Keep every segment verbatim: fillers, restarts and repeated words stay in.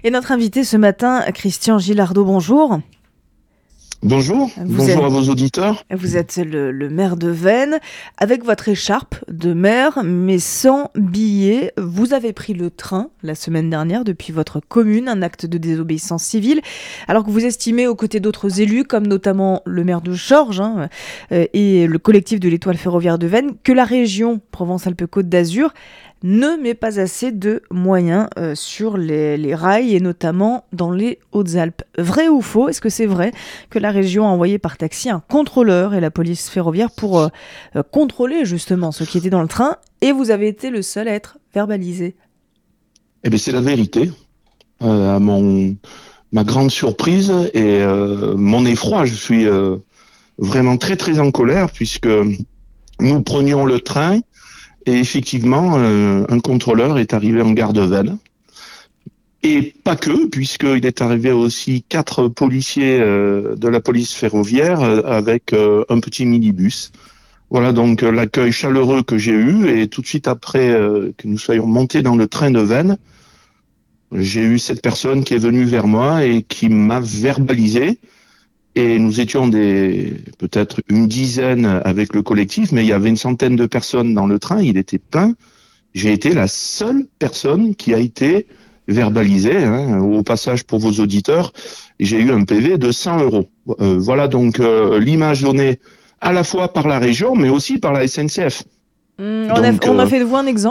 Et notre invité ce matin, Christian Gilardot, bonjour. Bonjour, vous bonjour êtes, à vos auditeurs. Vous êtes le, le maire de Veynes, avec votre écharpe de maire, mais sans billet. Vous avez pris le train la semaine dernière depuis votre commune, un acte de désobéissance civile, alors que vous estimez aux côtés d'autres élus, comme notamment le maire de Chorges hein, euh, et le collectif de l'Étoile ferroviaire de Veynes, que la région Provence-Alpes-Côte d'Azur ne met pas assez de moyens euh, sur les, les rails et notamment dans les Hautes-Alpes. Vrai ou faux ? Est-ce que c'est vrai que la région a envoyé par taxi un contrôleur et la police ferroviaire pour euh, euh, contrôler justement ceux qui étaient dans le train et vous avez été le seul à être verbalisé ? Eh bien, c'est la vérité. Euh, à mon, ma grande surprise et euh, mon effroi, je suis euh, vraiment très très en colère puisque nous prenions le train et effectivement, euh, un contrôleur est arrivé en gare de Veynes. Et pas que, puisqu'il est arrivé aussi quatre policiers euh, de la police ferroviaire euh, avec euh, un petit minibus. Voilà donc euh, l'accueil chaleureux que j'ai eu. Et tout de suite après euh, que nous soyons montés dans le train de Veynes, j'ai eu cette personne qui est venue vers moi et qui m'a verbalisé. Et nous étions des peut-être une dizaine avec le collectif, mais il y avait une centaine de personnes dans le train. Il était plein. J'ai été la seule personne qui a été verbalisée. Hein. Au passage, pour vos auditeurs, j'ai eu un P V de cent euros. Euh, voilà donc euh, l'image donnée à la fois par la région, mais aussi par la S N C F. Mmh, on, donc, a, on euh, a fait de vous un exemple ?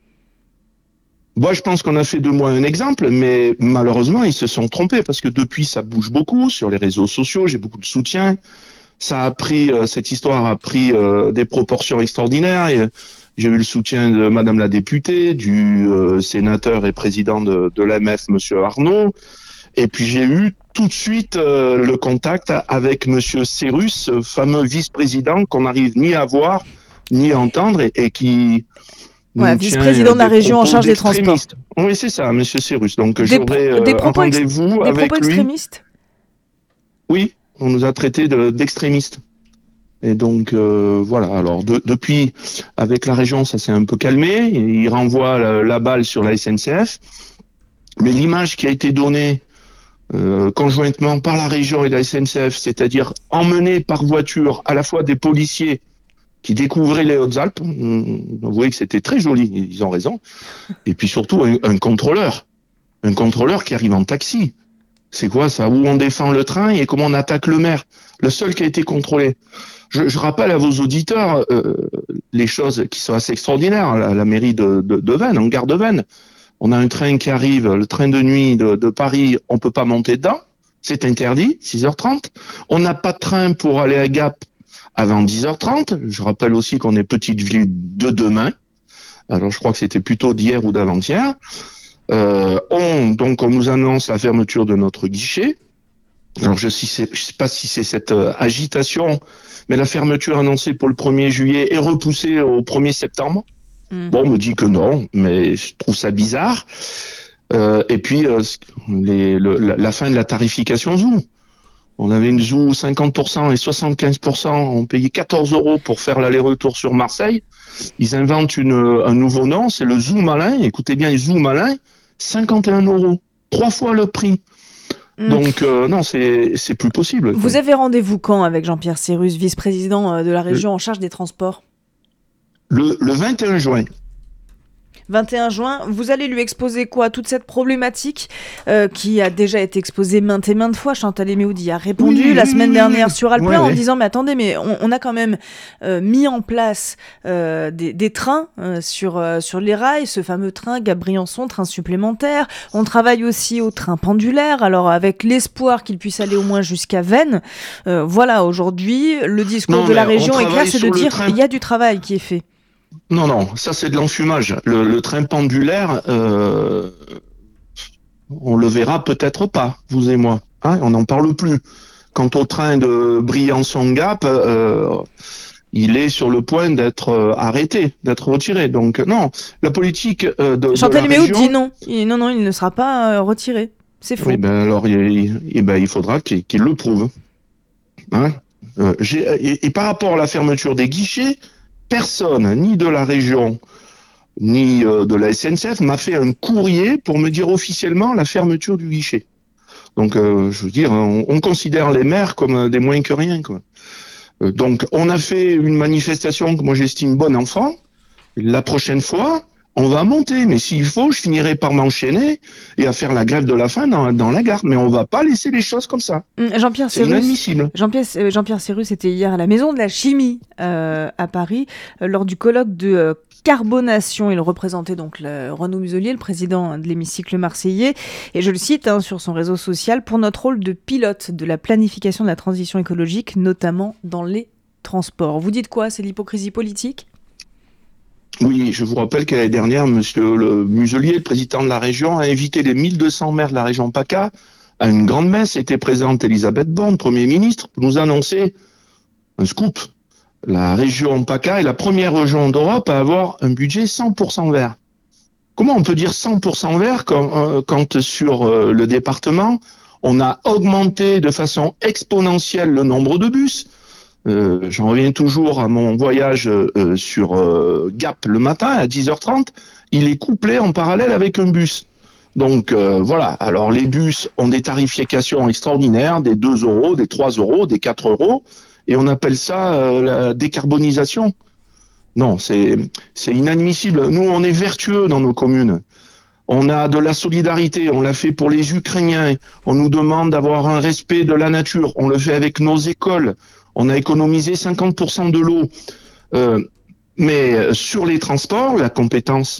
Moi, je pense qu'on a fait de moi un exemple, mais malheureusement, ils se sont trompés parce que depuis, ça bouge beaucoup sur les réseaux sociaux. J'ai beaucoup de soutien. Ça a pris, euh, cette histoire a pris euh, des proportions extraordinaires. Et, j'ai eu le soutien de Madame la députée, du euh, sénateur et président de, de l'A M F, Monsieur Arnaud. Et puis j'ai eu tout de suite euh, le contact avec Monsieur Cérus, fameux vice-président qu'on n'arrive ni à voir ni à entendre et, et qui ouais, vice-président de la région en charge des transports. Oui, c'est ça, Monsieur Cérus. Donc des j'aurai pro- des euh, un rendez-vous des avec propos lui. Extrémistes. Oui, on nous a traités de, d'extrémistes. Et donc euh, voilà. Alors de, depuis, avec la région, ça s'est un peu calmé. Il renvoie la, la balle sur la S N C F. Mais l'image qui a été donnée euh, conjointement par la région et la S N C F, c'est-à-dire emmenée par voiture à la fois des policiers qui découvraient les Hautes-Alpes, vous voyez que c'était très joli, ils ont raison. Et puis surtout un, un contrôleur, un contrôleur qui arrive en taxi. C'est quoi ça ? Où on défend le train et comment on attaque le maire ? Le seul qui a été contrôlé. Je, je rappelle à vos auditeurs euh, les choses qui sont assez extraordinaires. La, la mairie de, de, de Veynes, en gare de Veynes, on a un train qui arrive, le train de nuit de, de Paris, on peut pas monter dedans, c'est interdit, six heures trente. On n'a pas de train pour aller à Gap avant dix heures trente. Je rappelle aussi qu'on est petite ville de demain. Alors je crois que c'était plutôt d'hier ou d'avant-hier. Euh, on, donc on nous annonce la fermeture de notre guichet. Alors je ne sais, sais pas si c'est cette euh, agitation, mais la fermeture annoncée pour le premier juillet est repoussée au premier septembre. Mmh. Bon, on me dit que non, mais je trouve ça bizarre. Euh, et puis euh, les, le, la, la fin de la tarification Zoo. On avait une Zoo cinquante pour cent et soixante-quinze pour cent, on payait quatorze euros pour faire l'aller-retour sur Marseille. Ils inventent une, un nouveau nom, c'est le Zoo Malin. Écoutez bien, les Zoo Malin, cinquante et un euros, trois fois le prix. Mmh. Donc euh, non, c'est c'est plus possible. Vous quoi. Avez rendez-vous quand avec Jean-Pierre Cérus, vice-président de la région le, en charge des transports ? Le, le vingt et un juin. vingt et un juin, vous allez lui exposer quoi ? Toute cette problématique euh, qui a déjà été exposée maintes et maintes fois. Chantal Eméoudi a répondu oui, la oui, semaine oui, dernière oui. sur Alpin ouais, en ouais. disant « Mais attendez, mais on, on a quand même euh, mis en place euh, des, des trains euh, sur, euh, sur les rails, ce fameux train Gap-Briançon, train supplémentaire. On travaille aussi au train pendulaire, alors avec l'espoir qu'il puisse aller au moins jusqu'à Veynes. Euh, voilà, aujourd'hui, le discours non, de la région est clair, c'est de dire qu'il y a du travail qui est fait. » Non, non, ça c'est de l'enfumage. Le, le train pendulaire, euh, on le verra peut-être pas, vous et moi. Hein, on n'en parle plus. Quant au train de Briançon-Gap, euh, il est sur le point d'être euh, arrêté, d'être retiré. Donc non, la politique euh, de, Chantal de la région... région... dit non. Il, non, non, il ne sera pas euh, retiré. C'est faux. Oui, ben alors, il, il, ben, il faudra qu'il, qu'il le prouve. Hein euh, j'ai, et, et par rapport à la fermeture des guichets, personne, ni de la région, ni euh, de la S N C F m'a fait un courrier pour me dire officiellement la fermeture du guichet. Donc, euh, je veux dire, on, on considère les maires comme des moins que rien, quoi. Euh, donc, on a fait une manifestation que moi j'estime bonne enfant. La prochaine fois, on va monter, mais s'il faut, je finirai par m'enchaîner et à faire la grève de la faim dans, dans la gare. Mais on va pas laisser les choses comme ça. Jean-Pierre C'est Cérus, inadmissible. Jean-Pierre, euh, Jean-Pierre Cérus était hier à la Maison de la Chimie euh, à Paris euh, lors du colloque de euh, carbonation. Il représentait donc le Renaud Muselier, le président de l'hémicycle marseillais. Et je le cite hein, sur son réseau social, pour notre rôle de pilote de la planification de la transition écologique, notamment dans les transports. Vous dites quoi? C'est l'hypocrisie politique? Oui, je vous rappelle qu'année dernière, Monsieur le Muselier, le président de la région, a invité les mille deux cents maires de la région PACA à une grande messe. Était présente Elisabeth Borne, Premier ministre, pour nous annoncer un scoop. La région PACA est la première région d'Europe à avoir un budget cent pour cent vert. Comment on peut dire cent pour cent vert quand, euh, quand sur euh, le département, on a augmenté de façon exponentielle le nombre de bus? Euh, J'en reviens toujours à mon voyage euh, sur euh, Gap le matin à dix heures trente. Il est couplé en parallèle avec un bus. Donc euh, voilà, alors les bus ont des tarifications extraordinaires, des deux euros, des trois euros, des quatre euros, et on appelle ça euh, la décarbonisation. Non, c'est c'est inadmissible. Nous, on est vertueux dans nos communes. On a de la solidarité, on l'a fait pour les Ukrainiens. On nous demande d'avoir un respect de la nature. On le fait avec nos écoles. On a économisé cinquante pour cent de l'eau. Euh, mais sur les transports, la compétence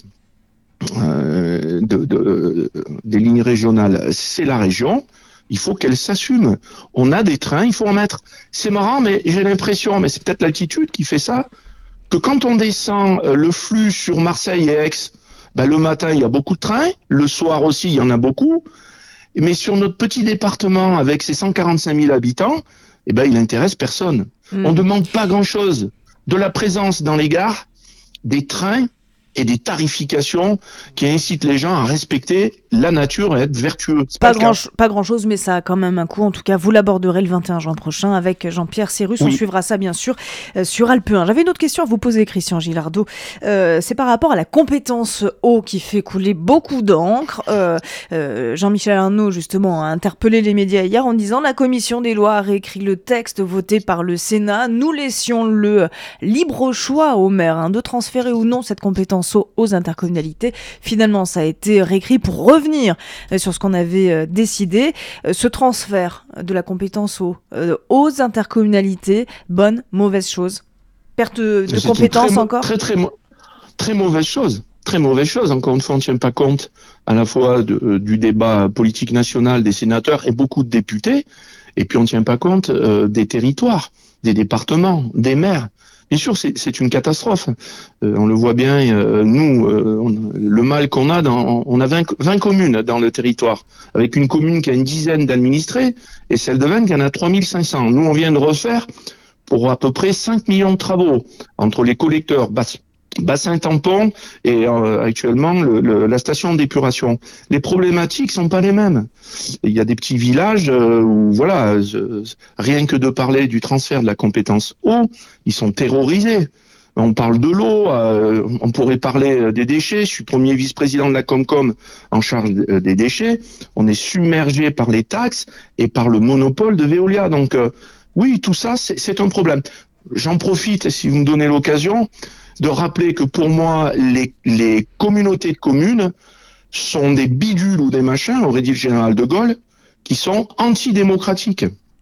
euh, de, de, des lignes régionales, c'est la région. Il faut qu'elle s'assume. On a des trains, il faut en mettre. C'est marrant, mais j'ai l'impression, mais c'est peut-être l'altitude qui fait ça, que quand on descend le flux sur Marseille et Aix, ben le matin, il y a beaucoup de trains. Le soir aussi, il y en a beaucoup. Mais sur notre petit département, avec ses cent quarante-cinq mille habitants, eh ben, il n'intéresse personne. Mmh. On ne demande pas grand-chose. De la présence dans les gares, des trains et des tarifications qui incitent les gens à respecter la nature et à être vertueux. Pas, pas, grand ch- pas grand-chose, mais ça a quand même un coût. En tout cas, vous l'aborderez le vingt et un juin prochain avec Jean-Pierre Cérus. Oui. On suivra ça, bien sûr, euh, sur Alpe un. J'avais une autre question à vous poser, Christian Gilardo. Euh, c'est par rapport à la compétence eau qui fait couler beaucoup d'encre. Euh, euh, Jean-Michel Arnaud, justement, a interpellé les médias hier en disant « La commission des lois a réécrit le texte voté par le Sénat. Nous laissions le libre choix aux maires hein, de transférer ou non cette compétence aux intercommunalités. Finalement, ça a été réécrit pour revenir sur ce qu'on avait décidé. Ce transfert de la compétence aux, aux intercommunalités, bonne, mauvaise chose? Perte de, de compétences très, encore très, très, très mauvaise chose. Très mauvaise chose. Encore une fois, on ne tient pas compte à la fois de, du débat politique national des sénateurs et beaucoup de députés, et puis on ne tient pas compte euh, des territoires, des départements, des maires. Bien sûr, c'est, c'est une catastrophe. Euh, on le voit bien, euh, nous, euh, on, le mal qu'on a, dans, on a vingt, vingt communes dans le territoire, avec une commune qui a une dizaine d'administrés, et celle de Veynes qui en a trois mille cinq cents. Nous, on vient de refaire pour à peu près cinq millions de travaux, entre les collecteurs, bass, bassin tampon et euh, actuellement le, le, la station d'épuration. Les problématiques sont pas les mêmes. Il y a des petits villages euh, où voilà, euh, rien que de parler du transfert de la compétence eau, ils sont terrorisés. On parle de l'eau, euh, on pourrait parler des déchets. Je suis premier vice-président de la Comcom en charge des déchets. On est submergé par les taxes et par le monopole de Veolia. Donc euh, oui, tout ça, c'est, c'est un problème. J'en profite, si vous me donnez l'occasion, de rappeler que pour moi, les, les communautés de communes sont des bidules ou des machins, aurait dit le général de Gaulle, qui sont antidémocratiques.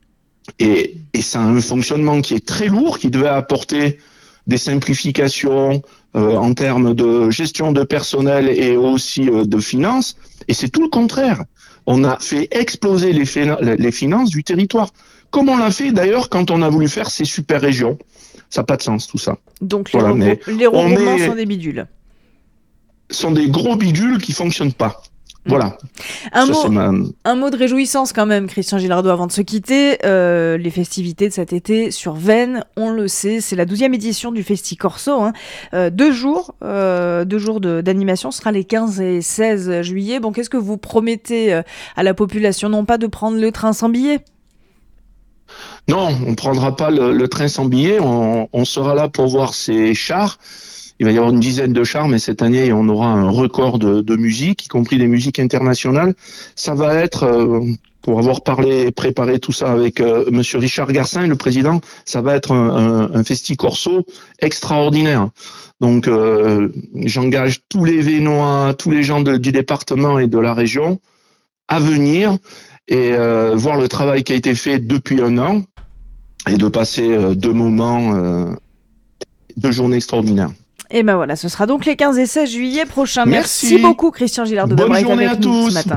Et, et ça a un fonctionnement qui est très lourd, qui devait apporter des simplifications euh, en termes de gestion de personnel et aussi euh, de finances. Et c'est tout le contraire. On a fait exploser les, fin- les finances du territoire. Comme on l'a fait d'ailleurs quand on a voulu faire ces super régions. Ça n'a pas de sens tout ça. Donc les, voilà, regrou- les regroupements est... sont des bidules. sont des gros bidules qui ne fonctionnent pas. Voilà. Un, ça, mot, ma... un mot de réjouissance quand même, Christian Gilardo, avant de se quitter. Euh, les festivités de cet été sur Veynes, on le sait, c'est la douzième édition du Festi Corso. Hein. Euh, deux jours, euh, deux jours de, d'animation, ce sera les quinze et seize juillet. Bon, qu'est-ce que vous promettez à la population? Non pas de prendre le train sans billet? Non, on ne prendra pas le, le train sans billet. On, on sera là pour voir ces chars. il va y avoir une dizaine de chars, mais cette année, on aura un record de, de musique, y compris des musiques internationales. Ça va être, euh, pour avoir parlé, préparé tout ça avec euh, Monsieur Richard Garcin, le président, ça va être un, un, un festi corso extraordinaire. Donc, euh, j'engage tous les Vénois, tous les gens de, du département et de la région à venir et euh, voir le travail qui a été fait depuis un an et de passer euh, deux moments, euh, deux journées extraordinaires. Et ben voilà, ce sera donc les quinze et seize juillet prochains. Merci, Merci beaucoup Christian Gillard de Bonne Debrec journée avec à nous tous. ce matin.